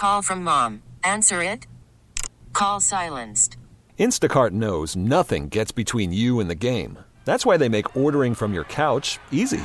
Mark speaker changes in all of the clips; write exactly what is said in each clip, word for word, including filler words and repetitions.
Speaker 1: call from mom. Answer it. Call silenced.
Speaker 2: Instacart knows nothing gets between you and the game. That's why they make ordering from your couch easy.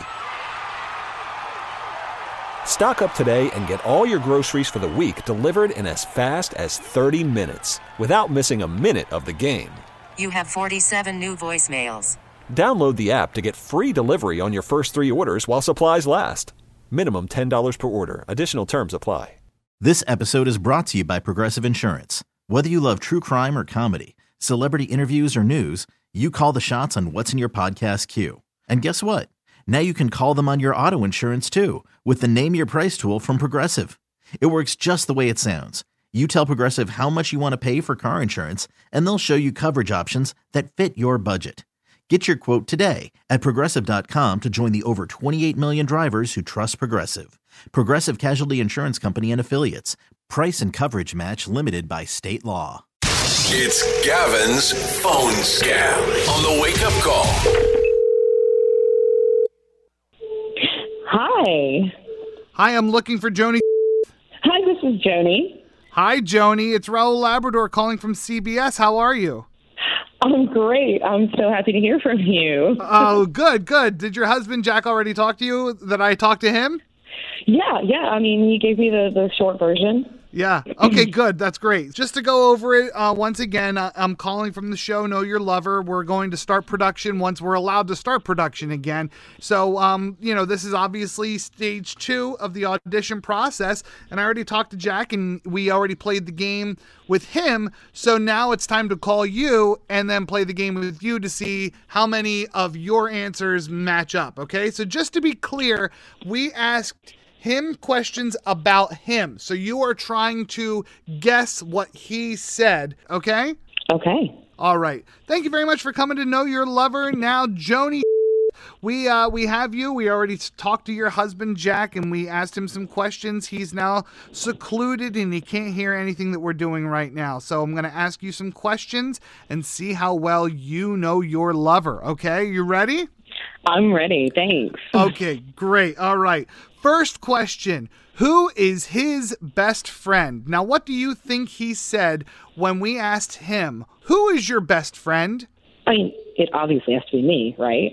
Speaker 2: Stock up today and get all your groceries for the week delivered in as fast as thirty minutes without missing a minute of the game.
Speaker 1: You have forty-seven new voicemails.
Speaker 2: Download the app to get free delivery on your first three orders while supplies last. Minimum ten dollars per order. Additional terms apply.
Speaker 3: This episode is brought to you by Progressive Insurance. Whether you love true crime or comedy, celebrity interviews or news, you call the shots on what's in your podcast queue. And guess what? Now you can call them on your auto insurance too with the Name Your Price tool from Progressive. It works just the way it sounds. You tell Progressive how much you want to pay for car insurance, and they'll show you coverage options that fit your budget. Get your quote today at Progressive dot com to join the over twenty-eight million drivers who trust Progressive. Progressive Casualty Insurance Company and Affiliates. Price and coverage match limited by state law.
Speaker 4: It's Gavin's Phone Scam on the Wake Up Call.
Speaker 5: Hi.
Speaker 6: Hi, I'm looking for Joni.
Speaker 5: Hi, this is Joni.
Speaker 6: Hi, Joni. It's Raul Labrador calling from C B S. How are you?
Speaker 5: I'm great. I'm so happy to hear from you.
Speaker 6: Oh, good, good. Did your husband, Jack, already talk to you that I talked to him?
Speaker 5: Yeah, yeah. I mean, he gave me the, the short version.
Speaker 6: Yeah. Okay, good. That's great. Just to go over it uh, once again, uh, I'm calling from the show Know Your Lover. We're going to start production once we're allowed to start production again. So, um, you know, this is obviously stage two of the audition process. And I already talked to Jack and we already played the game with him. So now it's time to call you and then play the game with you to see how many of your answers match up. Okay. So just to be clear, we asked him questions about him. So you are trying to guess what he said, okay?
Speaker 5: Okay.
Speaker 6: All right. Thank you very much for coming to Know Your Lover. Now, Joni, we uh, we have you. We already talked to your husband, Jack, and we asked him some questions. He's now secluded, and he can't hear anything that we're doing right now. So I'm going to ask you some questions and see how well you know your lover, okay? You ready?
Speaker 5: I'm ready. Thanks.
Speaker 6: Okay, great. All right. First question, who is his best friend? Now, what do you think he said when we asked him, who is your best friend?
Speaker 5: I mean, it obviously has to be me, right?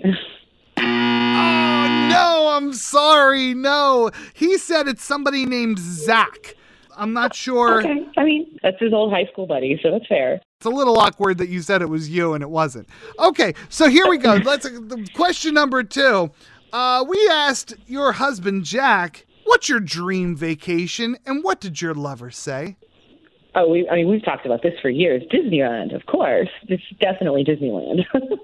Speaker 6: Oh, no, I'm sorry. No, he said it's somebody named Zach. I'm not sure.
Speaker 5: Okay. I mean, that's his old high school buddy, so that's fair.
Speaker 6: It's a little awkward that you said it was you and it wasn't. Okay, so here we go. Let's question number two. Uh, we asked your husband, Jack, what's your dream vacation, and what did your lover say?
Speaker 5: Oh, we, I mean, we've talked about this for years. Disneyland, of course. It's definitely Disneyland.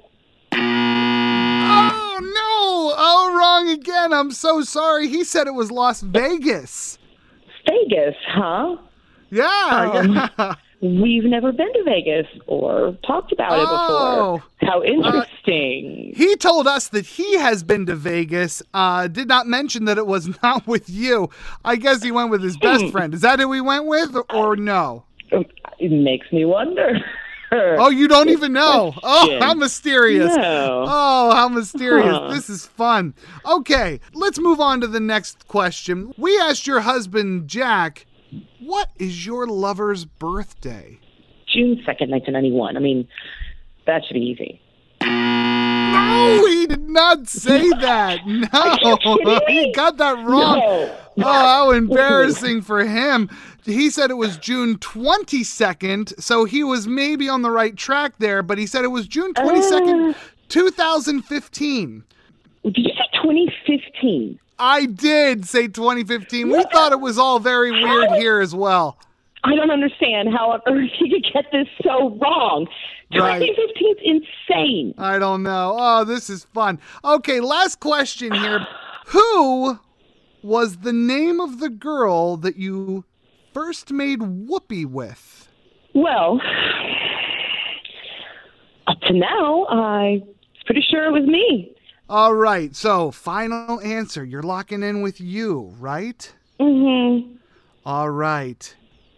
Speaker 6: Oh, no! Oh, wrong again. I'm so sorry. He said it was Las Vegas.
Speaker 5: Vegas, huh?
Speaker 6: Yeah,
Speaker 5: um,
Speaker 6: yeah.
Speaker 5: We've never been to Vegas or talked about
Speaker 6: oh,
Speaker 5: it before. How interesting.
Speaker 6: Uh, he told us that he has been to Vegas, uh, did not mention that it was not with you. I guess he went with his best friend. Is that who he went with or, or no?
Speaker 5: It makes me wonder.
Speaker 6: Oh, you don't even know. Oh, how mysterious.
Speaker 5: No.
Speaker 6: Oh, how mysterious.
Speaker 5: Huh.
Speaker 6: This is fun. Okay, let's move on to the next question. We asked your husband, Jack, what is your lover's birthday?
Speaker 5: June second, nineteen ninety-one. I mean, that should be easy.
Speaker 6: No, he did not say that. No, he got that wrong.
Speaker 5: No.
Speaker 6: Oh, how embarrassing for him. He said it was June twenty-second, so he was maybe on the right track there, but he said it was June twenty-second, uh, two thousand fifteen.
Speaker 5: Did you say twenty fifteen?
Speaker 6: I did say twenty fifteen. We thought it was all very weird here as well.
Speaker 5: I don't understand how on earth you could get this so wrong. twenty fifteen is insane.
Speaker 6: I don't know. Oh, this is fun. Okay, last question here. Who was the name of the girl that you first made whoopee with?
Speaker 5: Well, up to now, I'm pretty sure it was me.
Speaker 6: All right, so final answer. You're locking in with you, right?
Speaker 5: Mm-hmm.
Speaker 6: All right.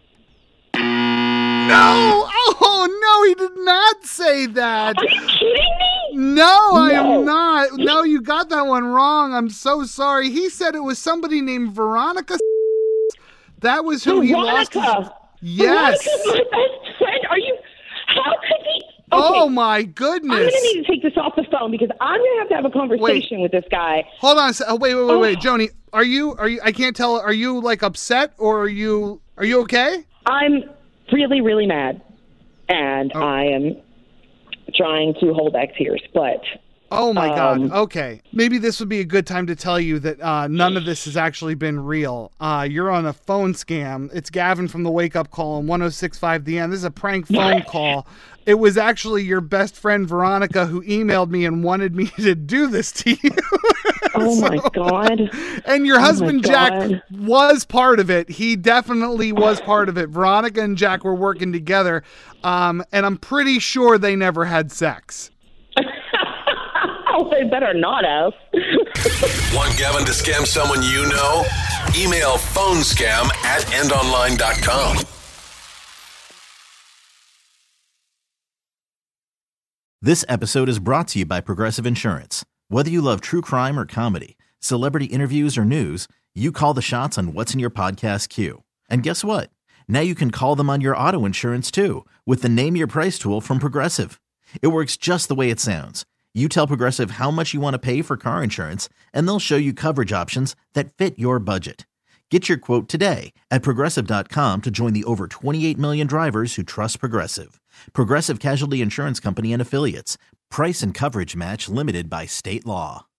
Speaker 6: No! Oh, no, he did not say that.
Speaker 5: Are you kidding me?
Speaker 6: No, I
Speaker 5: No.
Speaker 6: am not. No, you got that one wrong. I'm so sorry. He said it was somebody named Veronica. That was who he lost. His... Yes.
Speaker 5: Veronica's my best friend. Are you? How could he? Okay.
Speaker 6: Oh my goodness!
Speaker 5: I'm gonna need to take this off the phone because I'm gonna have to have a conversation
Speaker 6: wait.
Speaker 5: with this guy.
Speaker 6: Hold on. Oh, wait, wait, wait, wait, Joni. Are you? Are you? I can't tell. Are you like upset or are you? Are you okay?
Speaker 5: I'm really, really mad, and oh. I am trying to hold back tears, but.
Speaker 6: Oh, my
Speaker 5: um,
Speaker 6: God. Okay. Maybe this would be a good time to tell you that uh, none of this has actually been real. Uh, you're on a phone scam. It's Gavin from the Wake Up Call on one oh six point five The End. This is a prank phone call. It was actually your best friend, Veronica, who emailed me and wanted me to do this to you.
Speaker 5: Oh,
Speaker 6: so,
Speaker 5: my God.
Speaker 6: And your
Speaker 5: oh
Speaker 6: husband, Jack, was part of it. He definitely was part of it. Veronica and Jack were working together, um, and I'm pretty sure they never had sex.
Speaker 5: Oh, they better not have.
Speaker 4: Want Gavin to scam someone you know? Email phonescam at end online dot com.
Speaker 3: This episode is brought to you by Progressive Insurance. Whether you love true crime or comedy, celebrity interviews or news, you call the shots on what's in your podcast queue. And guess what? Now you can call them on your auto insurance too with the Name Your Price tool from Progressive. It works just the way it sounds. You tell Progressive how much you want to pay for car insurance, and they'll show you coverage options that fit your budget. Get your quote today at Progressive dot com to join the over twenty-eight million drivers who trust Progressive. Progressive Casualty Insurance Company and Affiliates. Price and coverage match limited by state law.